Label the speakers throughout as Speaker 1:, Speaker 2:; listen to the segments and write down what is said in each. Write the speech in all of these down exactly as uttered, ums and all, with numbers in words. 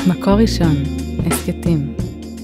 Speaker 1: מקור ראשון, הסקטים.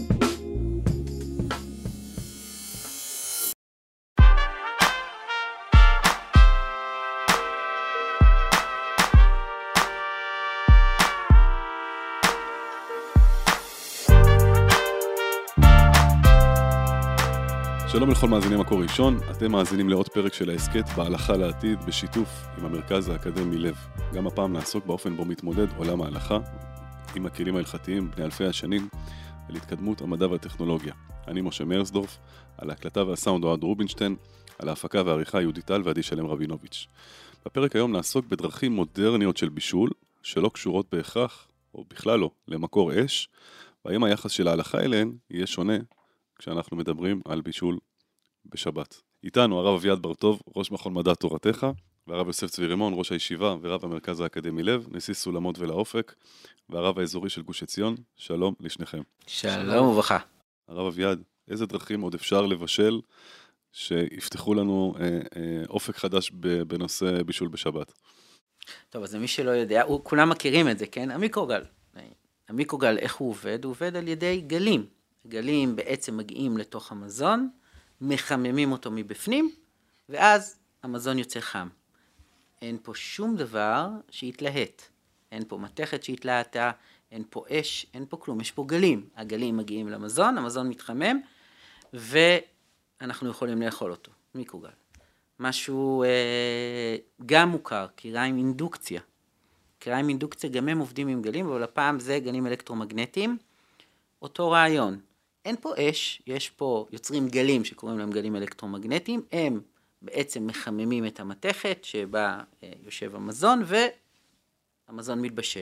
Speaker 2: שלום לכל מאזינים מקור ראשון, אתם מאזינים לעוד פרק של ההסקט בהלכה לעתיד בשיתוף עם המרכז האקדמי לב. גם הפעם נעסוק באופן בו מתמודד עולם ההלכה עם הכלים ההלכתיים בני אלפי השנים על התקדמות המדע והטכנולוגיה. אני משה מרסדורף, על ההקלטה והסאונד אוהד רובינשטיין, על ההפקה והעריכה יהודית טל ועדי שלם רבינוביץ'. בפרק היום נעסוק בדרכים מודרניות של בישול שלא קשורות בהכרח, או בכלל לא, למקור אש, והאם היחס של ההלכה אליהן יהיה שונה כשאנחנו מדברים על בישול בשבת. איתנו הרב אביעד בר-טוב, ראש מכון מדע תורתך, והרב יוסף צבי רימון, ראש הישיבה ורב המרכז האקדמי לב, נשיא סולמות ולאופק, והרב האזורי של גוש עציון. שלום לשניכם.
Speaker 3: שלום וברכה.
Speaker 2: הרב אביעד, איזה דרכים עוד אפשר לבשל שיפתחו לנו אה, אה, אופק חדש בנושא בישול בשבת?
Speaker 3: טוב, אז מי שלא יודע, הוא, כולם מכירים את זה, כן? המיקרוגל. המיקרוגל, איך הוא עובד? הוא עובד על ידי גלים. גלים בעצם מגיעים לתוך המזון, מחממים אותו מבפנים, ואז המזון יוצא חם. אין פה שום דבר שיתלהט. אין פה מתכת שהתלהטה, אין פה אש, אין פה כלום. יש פה גלים. הגלים מגיעים למזון, המזון מתחמם, ואנחנו יכולים לאכול אותו. מיקרוגל. משהו אה, גם מוכר, קיריים אינדוקציה. קיריים אינדוקציה גם הם עובדים עם גלים, אבל הפעם זה גלים אלקטרומגנטיים. אותו רעיון. אין פה אש, יש פה, יוצרים גלים שקוראים להם גלים אלקטרומגנטיים, הם בעצם מחממים את המתכת שבה אה, יושב המזון, והמזון מתבשל.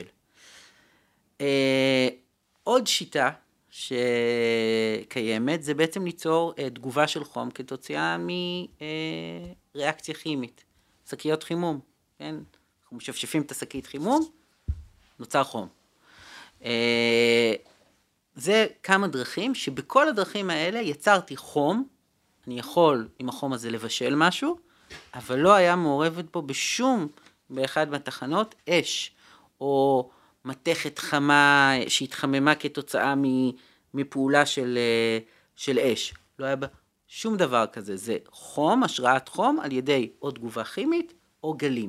Speaker 3: אה, עוד שיטה שקיימת, זה בעצם ליצור אה, תגובה של חום כתוצאה מריאקציה אה, כימית, שקיות חימום, כן? אנחנו משפשפים את השקית חימום, נוצר חום. אה, זה כמה דרכים, שבכל הדרכים האלה יצרתי חום, אני יכול עם החום הזה לבשל משהו, אבל לא היה מעורבת פה בשום, באחד מהתחנות, אש, או מתכת חמה שהתחממה כתוצאה מפעולה של, של אש. לא היה בה שום דבר כזה, זה חום, השראת חום, על ידי או תגובה כימית או גלים.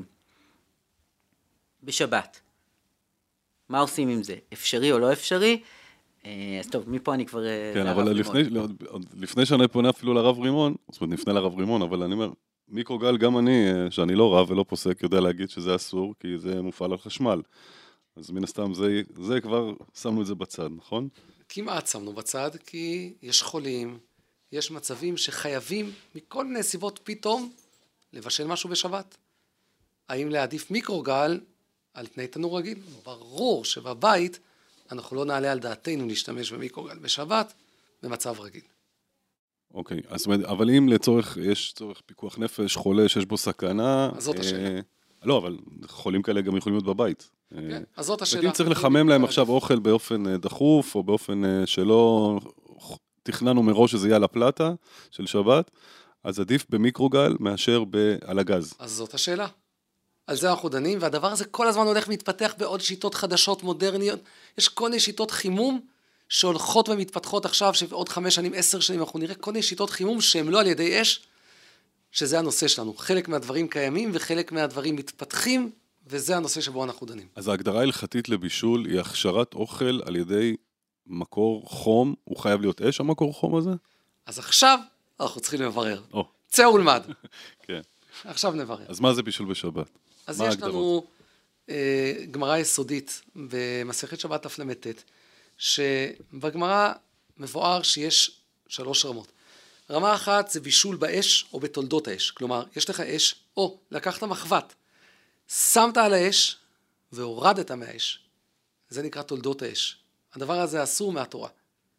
Speaker 3: בשבת. מה עושים עם זה? אפשרי או לא אפשרי? אז טוב, מפה אני כבר...
Speaker 2: כן, אבל לפני, לפני שאני פונה אפילו לרב רימון, זאת אומרת, נפנה לרב רימון, אבל אני אומר, מיקרוגל גם אני, שאני לא רב ולא פוסק, יודע להגיד שזה אסור, כי זה מופעל על חשמל. אז מן הסתם, זה, זה כבר שמנו את זה בצד, נכון?
Speaker 4: כמעט שמנו בצד, כי יש חולים, יש מצבים שחייבים מכל מיני סיבות פתאום לבשל משהו בשבת. האם להעדיף מיקרוגל על תנאי תנור רגיל? ברור שבבית אנחנו לא נעלה על דעתנו להשתמש במיקרוגל בשבת במצב רגיל.
Speaker 2: אוקיי, אז אבל אם לצורך, יש צורך פיקוח נפש, חולה שיש בו סכנה...
Speaker 4: אז זאת השאלה.
Speaker 2: אה, לא, אבל חולים כאלה גם יכולים להיות בבית.
Speaker 4: כן, אז זאת השאלה.
Speaker 2: אם צריך לחמם להם עכשיו אוכל באופן דחוף, או באופן שלא תכננו מראש שזה יהיה על הפלטה של שבת, אז עדיף במיקרוגל מאשר על הגז.
Speaker 4: אז זאת השאלה. על זה אנחנו דנים, והדבר הזה כל הזמן הולך ומתפתח בעוד שיטות חדשות, מודרניות. יש כל מיני שיטות חימום שהולכות ומתפתחות עכשיו, שעוד חמש שנים, עשר שנים, אנחנו נראה כל מיני שיטות חימום שהן לא על ידי אש, שזה הנושא שלנו. חלק מהדברים קיימים וחלק מהדברים מתפתחים, וזה הנושא שבו אנחנו דנים.
Speaker 2: אז ההגדרה ההלכתית לבישול היא הכשרת אוכל על ידי מקור חום, הוא חייב להיות אש המקור חום הזה?
Speaker 4: אז עכשיו אנחנו צריכים לברר.
Speaker 2: או.
Speaker 4: צא ולמד.
Speaker 2: כן.
Speaker 4: עכשיו נברר.
Speaker 2: אז מה זה בישול בשבת?
Speaker 4: אז יש לנו אה, גמרא יסודית במסכת שבת דף למ"ט, שבגמרא מבואר שיש שלוש רמות. רמה אחת זה בישול באש או בתולדות האש. כלומר, יש לך אש, או לקחת מחבת, שמת על האש והורדת מהאש. זה נקרא תולדות האש. הדבר הזה אסור מהתורה.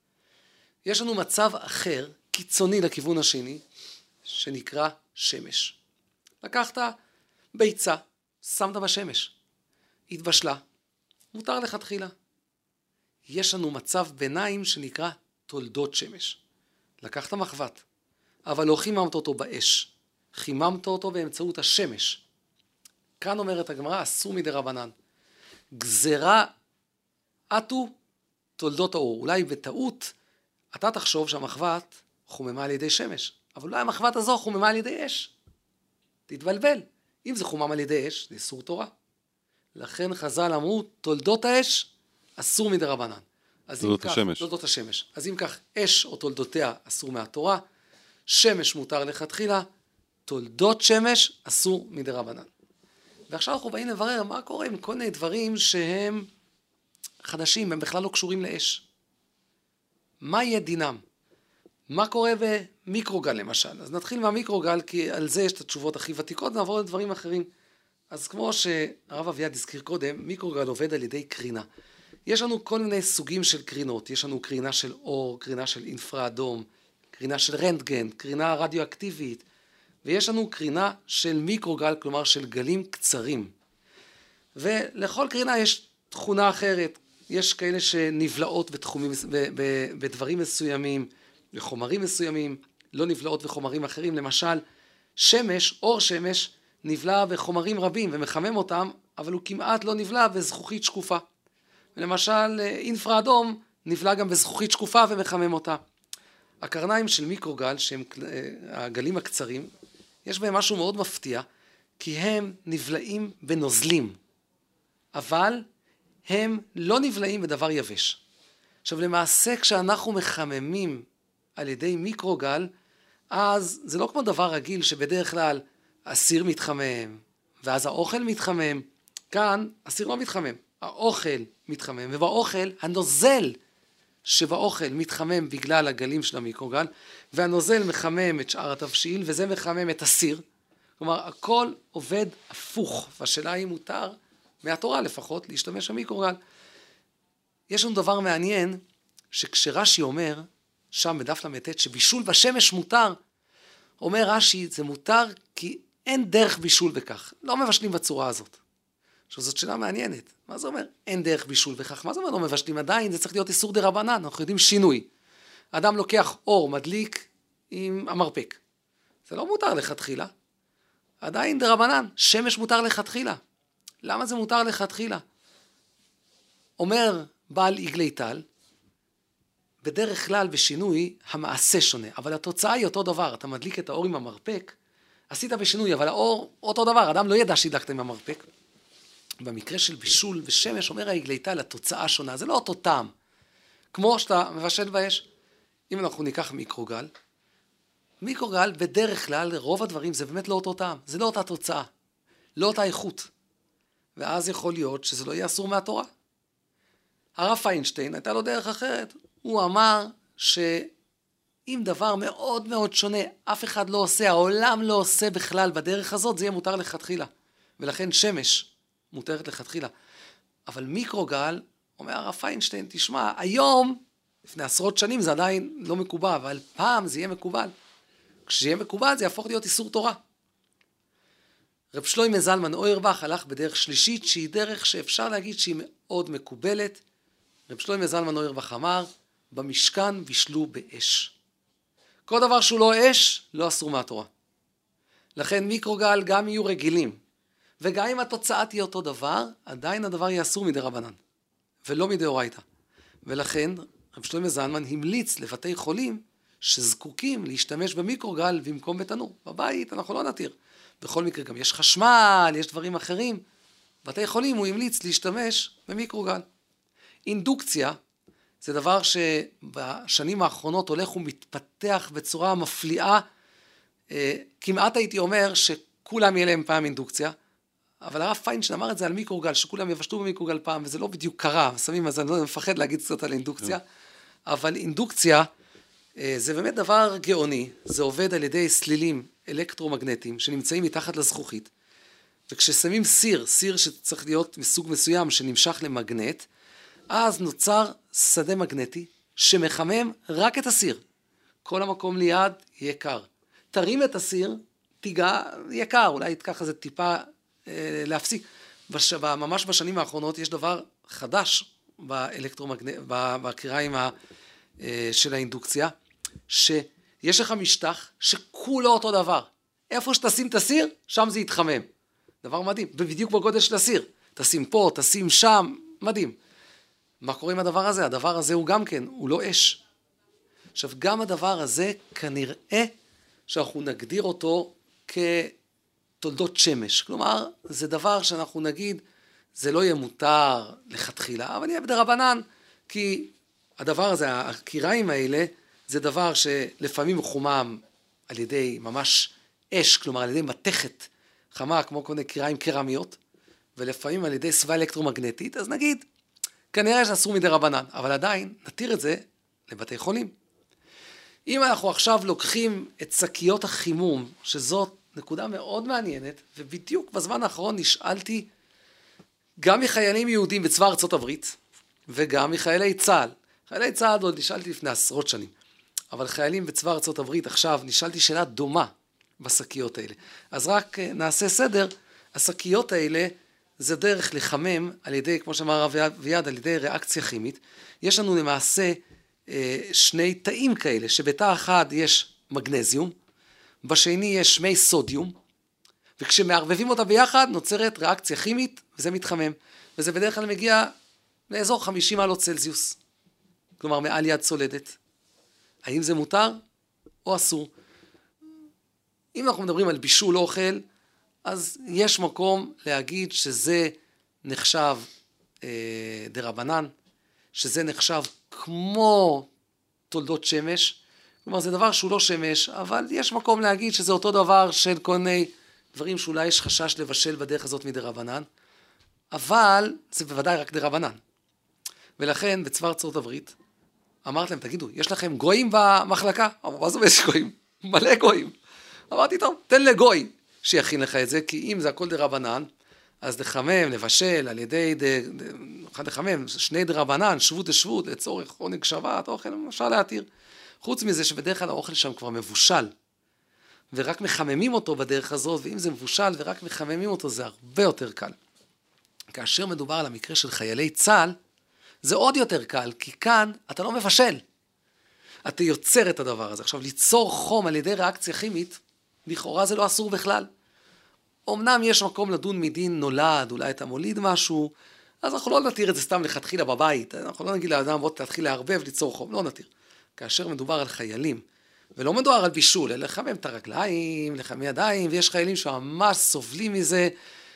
Speaker 4: יש לנו מצב אחר, קיצוני לכיוון השני, שנקרא שמש. לקחת ביצה, שמת בשמש, התבשלה, מותר לך תחילה. יש לנו מצב ביניים שנקרא תולדות שמש. לקחת מחבת, אבל לא חיממת אותו באש, חיממת אותו באמצעות השמש. כאן אומרת הגמרא, אסור מדי רבנן. גזרה עטו תולדות האור. אולי בטעות אתה תחשוב שהמחבת חוממה על ידי שמש, אבל אולי המחבת הזו חוממה על ידי אש. תתבלבל. אם זה חומם על ידי אש, זה איסור תורה. לכן חז"ל אמרו, תולדות האש אסור מדרבנן.
Speaker 2: תולדות השמש.
Speaker 4: תולדות השמש. אז אם כך, אש או תולדותיה אסור מהתורה, שמש מותר לכתחילה, תולדות שמש אסור מדרבנן. ועכשיו אנחנו באים לברר מה קורה עם כל מיני דברים שהם חדשים, הם בכלל לא קשורים לאש. מה יהיה דינם? מה קורה במיקרוגל למשל? אז נתחיל מהמיקרוגל, כי על זה יש את התשובות הכי ותיקות, נעבור לדברים אחרים. אז כמו שהרב אביעד הזכיר קודם, מיקרוגל עובד על ידי קרינה. יש לנו כל מיני סוגים של קרינות, יש לנו קרינה של אור, קרינה של אינפרה אדום, קרינה של רנטגן, קרינה רדיואקטיבית, ויש לנו קרינה של מיקרוגל, כלומר של גלים קצרים. ולכל קרינה יש תכונה אחרת, יש כאלה שנבלעות בתחומים, בדברים מסוימים, בחומרים מסוימים, לא נבלעות בחומרים אחרים, למשל, שמש, אור שמש, נבלע בחומרים רבים ומחמם אותם, אבל הוא כמעט לא נבלע בזכוכית שקופה. ולמשל, אינפרה אדום נבלע גם בזכוכית שקופה ומחמם אותה. הקרניים של מיקרוגל, שהם הגלים הקצרים, יש בהם משהו מאוד מפתיע, כי הם נבלעים בנוזלים, אבל הם לא נבלעים בדבר יבש. עכשיו למעשה כשאנחנו מחממים על ידי מיקרוגל, אז זה לא כמו דבר רגיל שבדרך כלל הסיר מתחמם, ואז האוכל מתחמם. כאן הסיר לא מתחמם, האוכל מתחמם, ובאוכל הנוזל שבאוכל מתחמם בגלל הגלים של המיקרוגל, והנוזל מחמם את שאר התבשיל, וזה מחמם את הסיר. כלומר, הכל עובד הפוך, והשאלה היא מותר, מהתורה לפחות, להשתמש במיקרוגל. יש לנו דבר מעניין, שכשרש"י אומר, שם בדף למתת, שבישול בשמש מותר, אומר רש"י, זה מותר כי אין דרך בישול בכך. לא מבשלים בצורה הזאת. עכשיו, זאת שאלה מעניינת. מה זה אומר? אין דרך בישול בכך. מה זה אומר? לא מבשלים עדיין, זה צריך להיות איסור דרבנן. אנחנו יודעים שינוי. אדם לוקח אור, מדליק עם המרפק. זה לא מותר לכתחילה. עדיין דרבנן, שמש מותר לכתחילה. למה זה מותר לכתחילה? אומר בעל עגלי טל, בדרך כלל בשינוי המעשה שונה, אבל התוצאה היא אותו דבר. אתה מדליק את האור עם המרפק, עשית בשינוי, אבל האור אותו דבר. אדם לא ידע שהדלקת עם המרפק. במקרה של בישול ושמש, אומר העגלי טל, התוצאה שונה. זה לא אותו טעם. כמו שאתה מבשל באש. אם אנחנו ניקח מיקרוגל, מיקרוגל בדרך כלל, רוב הדברים זה באמת לא אותו טעם. זה לא אותה תוצאה. לא אותה איכות. ואז יכול להיות שזה לא יהיה אסור מהתורה. הרב פיינשטיין הייתה לו דרך אחרת. הוא אמר שאם דבר מאוד מאוד שונה, אף אחד לא עושה, העולם לא עושה בכלל בדרך הזאת, זה יהיה מותר לכתחילה. ולכן שמש מותרת לכתחילה. אבל מיקרוגל, אומר הרב פיינשטיין, תשמע, היום, לפני עשרות שנים זה עדיין לא מקובל, אבל פעם זה יהיה מקובל. כשיהיה מקובל זה יהפוך להיות איסור תורה. רב שלוימא זלמן אוירבך הלך בדרך שלישית, שהיא דרך שאפשר להגיד שהיא מאוד מקובלת. רב שלוימא זלמן אוירבך אמר, במשכן בישלו באש. כל דבר שהוא לא אש, לא אסור מהתורה. לכן מיקרוגל גם יהיו רגילים. וגם אם התוצאה תהיה אותו דבר, עדיין הדבר יהיה אסור מדי רבנן. ולא מדאורייתא. ולכן רב שלוימא זלמן המליץ לבתי חולים שזקוקים להשתמש במיקרוגל במקום בתנור. בבית אנחנו לא נתיר. בכל מקרה גם יש חשמל, יש דברים אחרים. בתי חולים הוא המליץ להשתמש במיקרוגל. אינדוקציה זה דבר שבשנים האחרונות הולך ומתפתח בצורה מפליאה. כמעט הייתי אומר שכולם יהיה להם פעם אינדוקציה, אבל הרב פיינשטיין אמר את זה על מיקרוגל, שכולם יבשלו במיקרוגל פעם, וזה לא בדיוק קרה, שמים אז אני לא מפחד להגיד קצת על אינדוקציה, אבל אינדוקציה זה באמת דבר גאוני, זה עובד על ידי סלילים אלקטרומגנטיים שנמצאים מתחת לזכוכית, וכששמים סיר, סיר שצריך להיות מסוג מסוים שנמשך למגנט, אז נוצר שדה מגנטי שמחמם רק את הסיר. כל המקום ליד יהיה קר. תרים את הסיר, תיגע, יהיה קר, אולי תיקח איזה טיפה אה, להפסיק. בש... ממש בשנים האחרונות יש דבר חדש באלקטרומגנט... בקריריים ה... אה, של האינדוקציה, שיש לך משטח שכולו אותו דבר. איפה שתשים את הסיר, שם זה יתחמם. דבר מדהים, ובדיוק בגודל של הסיר. תשים פה, תשים שם, מדהים. מה קורה עם הדבר הזה? הדבר הזה הוא גם כן, הוא לא אש. עכשיו, גם הדבר הזה כנראה שאנחנו נגדיר אותו כתולדות שמש. כלומר, זה דבר שאנחנו נגיד, זה לא יהיה מותר לכתחילה, אבל יהיה בדרבנן, כי הדבר הזה, הקיריים האלה, זה דבר שלפעמים הוא חומם על ידי ממש אש, כלומר על ידי מתכת חמה, כמו כל מיני קיריים קרמיות, ולפעמים על ידי סביבה אלקטרומגנטית, אז נגיד, כנראה שאסור מדרבנן, אבל עדיין נתיר את זה לבתי חולים. אם אנחנו עכשיו לוקחים את שקיות החימום, שזאת נקודה מאוד מעניינת, ובדיוק בזמן האחרון נשאלתי גם מחיילים יהודים בצבא ארצות הברית, וגם מחיילי צה"ל. חיילי צה"ל עוד נשאלתי לפני עשרות שנים, אבל חיילים בצבא ארצות הברית עכשיו נשאלתי שאלה דומה בשקיות האלה. אז רק נעשה סדר, השקיות האלה זה דרך לחמם על ידי, כמו שאמר הרב אביעד, על ידי ריאקציה כימית. יש לנו למעשה שני תאים כאלה, שבתא אחד יש מגנזיום, בשני יש מי סודיום, וכשמערבבים אותה ביחד נוצרת ריאקציה כימית, וזה מתחמם. וזה בדרך כלל מגיע לאזור חמישים מעלות צלזיוס, כלומר מעל יד צולדת. האם זה מותר או אסור? אם אנחנו מדברים על בישול אוכל, אז יש מקום להגיד שזה נחשב אה, דרבנן, שזה נחשב כמו תולדות שמש, כלומר זה דבר שהוא לא שמש, אבל יש מקום להגיד שזה אותו דבר של כל מיני דברים שאולי יש חשש לבשל בדרך הזאת מדרבנן, אבל זה בוודאי רק דרבנן. ולכן בצבא ארצות הברית, אמרת להם, תגידו, יש לכם גויים במחלקה? אמרו, מה זאת אומרת גויים? מלא גויים. אמרתי, טוב, תן לגוי שיכין לך את זה, כי אם זה הכל דרבנן, אז לחמם, לבשל, על ידי, אחד לחמם, שני דרבנן, שבות דשבות, לצורך עונג שבת, אוכל, אפשר להתיר. חוץ מזה שבדרך כלל האוכל שם כבר מבושל, ורק מחממים אותו בדרך הזאת, ואם זה מבושל ורק מחממים אותו, זה הרבה יותר קל. כאשר מדובר על המקרה של חיילי צה"ל, זה עוד יותר קל, כי כאן אתה לא מבשל. אתה יוצר את הדבר הזה. עכשיו, ליצור חום על ידי ריאקציה כימית, לכאורה זה לא אסור בכלל. אמנם יש מקום לדון מדין נולד, אולי אתה מוליד משהו, אז אנחנו לא נתיר את זה סתם לכתחילה בבית. אנחנו לא נגיד לאדם, בוא תתחיל לערבב, ליצור חום, לא נתיר. כאשר מדובר על חיילים, ולא מדובר על בישול, אלא לחמם את הרגליים, לחמם ידיים, ויש חיילים שממש סובלים מזה.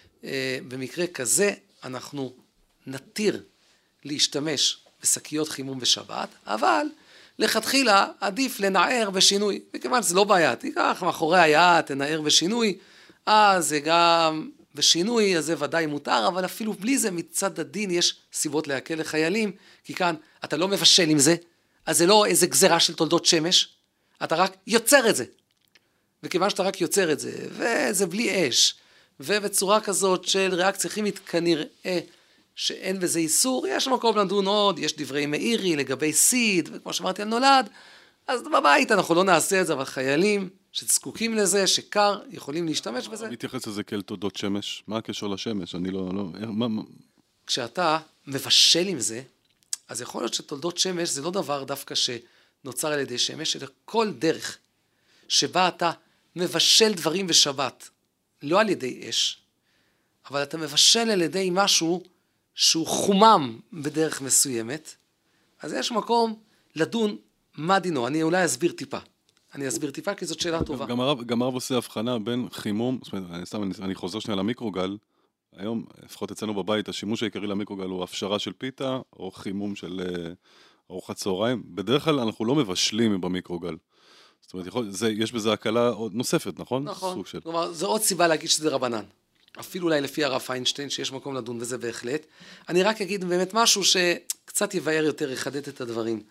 Speaker 4: במקרה כזה, אנחנו נתיר להשתמש בשקיות חימום בשבת, אבל לכתחילה עדיף לנער בשינוי, וכיוון שזה לא בעיה, תיקח מאחורי היד, תנער בשינוי, אז זה גם בשינוי, אז זה ודאי מותר, אבל אפילו בלי זה מצד הדין יש סיבות להקל לחיילים, כי כאן אתה לא מבשל עם זה, אז זה לא איזה גזרה של תולדות שמש, אתה רק יוצר את זה. וכיוון שאתה רק יוצר את זה, וזה בלי אש, ובצורה כזאת של ריאקציה כימית כנראה שאין בזה איסור, יש מקום לדון עוד, יש דברי מאירי לגבי סיד, וכמו שאמרתי על נולד, אז בבית אנחנו לא נעשה את זה, אבל חיילים שזקוקים לזה, שקר, יכולים להשתמש בזה.
Speaker 2: אני מתייחס לזה כאל תולדות שמש, מה הקשר לשמש? אני לא... לא מה, מה...
Speaker 4: כשאתה מבשל עם זה, אז יכול להיות שתולדות שמש זה לא דבר דווקא שנוצר על ידי שמש, אלא כל דרך שבה אתה מבשל דברים בשבת, לא על ידי אש, אבל אתה מבשל על ידי משהו שהוא חומם בדרך מסוימת, אז יש מקום לדון מה דינו. אני אולי אסביר טיפה. אני אסביר טיפה כי זאת שאלה טובה.
Speaker 2: גם הרב, גם הרב עושה הבחנה בין חימום, זאת אומרת, אני, סתם, אני, אני חוזר שנייה למיקרוגל, היום, לפחות אצלנו בבית, השימוש העיקרי למיקרוגל הוא הפשרה של פיתה, או חימום של uh, ארוחת צהריים. בדרך כלל אנחנו לא מבשלים במיקרוגל. זאת אומרת, יכול, זה, יש בזה הקלה נוספת, נכון?
Speaker 4: נכון.
Speaker 2: של...
Speaker 4: כלומר, זו עוד סיבה להגיד שזה רבנן. אפילו אולי לפי הרב פיינשטיין, שיש מקום לדון בזה בהחלט. אני רק אגיד באמת משהו שקצת יבאר יותר, יחדד את הדברים.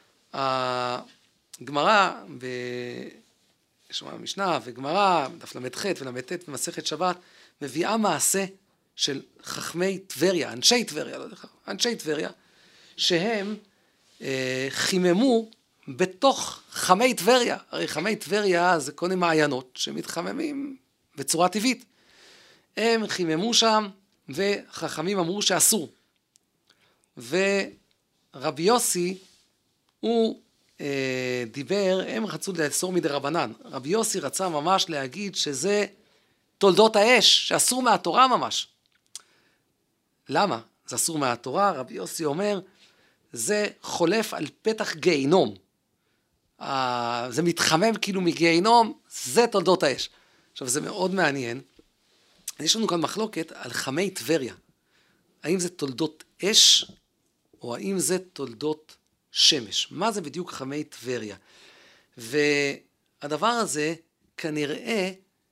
Speaker 4: הגמרא, יש משנה וגמרא, דף למד ח' ולמד ט' במסכת שבת, מביאה מעשה של חכמי טבריה, אנשי טבריה, לא יודע, אנשי טבריה, שהם אה, חיממו בתוך חמי טבריה. הרי חמי טבריה זה כל מיני מעיינות שמתחממים בצורה טבעית. הם חיממו שם, וחכמים אמרו שאסור. ורבי יוסי, הוא אה, דיבר, הם רצו לאסור מדרבנן. רבי יוסי רצה ממש להגיד שזה תולדות האש, שאסור מהתורה ממש. למה? זה אסור מהתורה, רבי יוסי אומר, זה חולף על פתח גיהינום. זה מתחמם כאילו מגיהינום, זה תולדות האש. עכשיו, זה מאוד מעניין. יש לנו כאן מחלוקת על חמי טבריה. האם זה תולדות אש, או האם זה תולדות שמש? מה זה בדיוק חמי טבריה? והדבר הזה, כנראה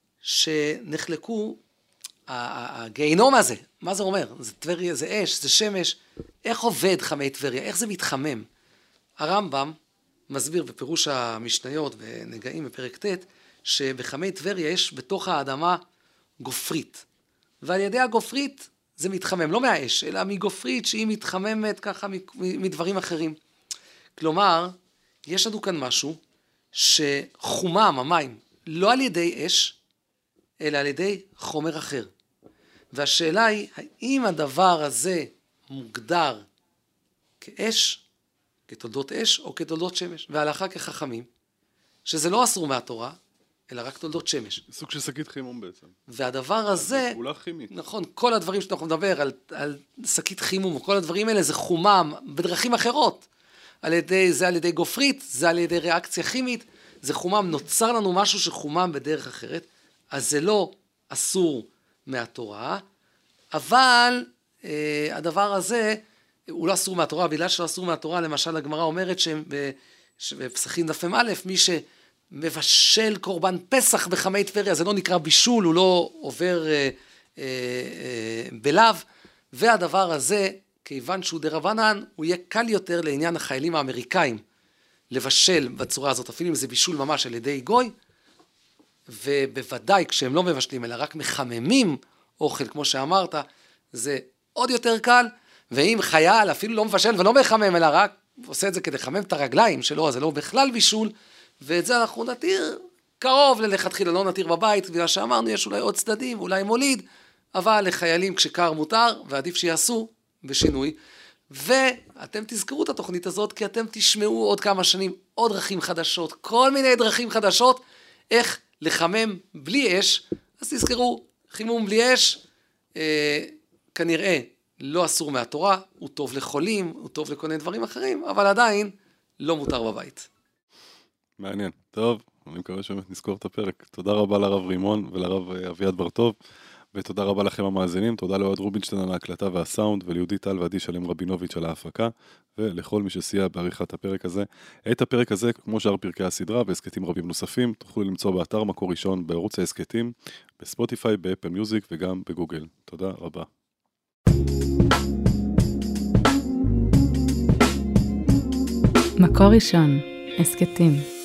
Speaker 4: שנחלקו, הגיהינום הזה, מה זה אומר? זה טבריה, זה אש, זה שמש. איך עובד חמי טבריה? איך זה מתחמם? הרמב"ם מסביר בפירוש המשניות ונגעים בפרק ט' שבחמי טבריה יש בתוך האדמה גופרית. ועל ידי הגופרית זה מתחמם, לא מהאש, אלא מגופרית שהיא מתחממת ככה מדברים אחרים. כלומר, יש לנו כאן משהו שחומם המים לא על ידי אש, אלא על ידי חומר אחר. והשאלה היא, האם הדבר הזה מוגדר כאש, כתולדות אש או כתולדות שמש? וההלכה כחכמים, שזה לא אסור מהתורה, אלא רק תולדות שמש.
Speaker 2: סוג של שקית חימום בעצם.
Speaker 4: והדבר הזה,
Speaker 2: זה פעולה כימית.
Speaker 4: נכון, כל הדברים שאנחנו מדבר על, על שקית חימום, כל הדברים האלה זה חומם בדרכים אחרות. על ידי, זה על ידי גופרית, זה על ידי ריאקציה כימית, זה חומם, נוצר לנו משהו שחומם בדרך אחרת, אז זה לא אסור מהתורה, אבל אה, הדבר הזה, הוא לא אסור מהתורה, בגלל שלא אסור מהתורה, למשל הגמרא אומרת שבפסחים דף א', מי שמבשל קורבן פסח בחמי טבריה, זה לא נקרא בישול, הוא לא עובר אה, אה, אה, בלאו, והדבר הזה, כיוון שהוא דרבנן, הוא יהיה קל יותר לעניין החיילים האמריקאים, לבשל בצורה הזאת, אפילו אם זה בישול ממש על ידי גוי, ובוודאי כשהם לא מבשלים, אלא רק מחממים אוכל, כמו שאמרת, זה עוד יותר קל, ואם חייל אפילו לא מבשל ולא מחמם, אלא רק עושה את זה כדי לחמם את הרגליים שלו, אז זה לא בכלל בישול, ואת זה אנחנו נתיר קרוב ללכתחילה, לא נתיר בבית, בגלל שאמרנו, יש אולי עוד צדדים, אולי מוליד, אבל לחיילים כשקר מותר, ועדיף שיעשו בשינוי, ואתם תזכרו את התוכנית הזאת, כי אתם תשמעו עוד כמה שנים עוד דרכים חדשות, כל מיני דרכים חדשות, איך לחמם בלי אש, אז תזכרו, חימום בלי אש, אה, כנראה לא אסור מהתורה, הוא טוב לחולים, הוא טוב לכל מיני דברים אחרים, אבל עדיין לא מותר בבית.
Speaker 2: מעניין. טוב, אני מקווה שבאמת נזכור את הפרק. תודה רבה לרב רימון ולרב אביעד בר-טוב, ותודה רבה לכם המאזינים, תודה לאוהד רובינשטיין על ההקלטה והסאונד, וליהודית טל ועדי שלם רבינוביץ' על ההפקה, ולכל מי שסייע בעריכת הפרק הזה. את הפרק הזה, כמו שאר פרקי הסדרה והסקטים רבים נוספים, תוכלו למצוא באתר מקור ראשון, בערוץ ההסקטים, בספוטיפיי, באפל מיוזיק וגם בגוגל. תודה רבה.
Speaker 1: מקור ראשון, הסקטים.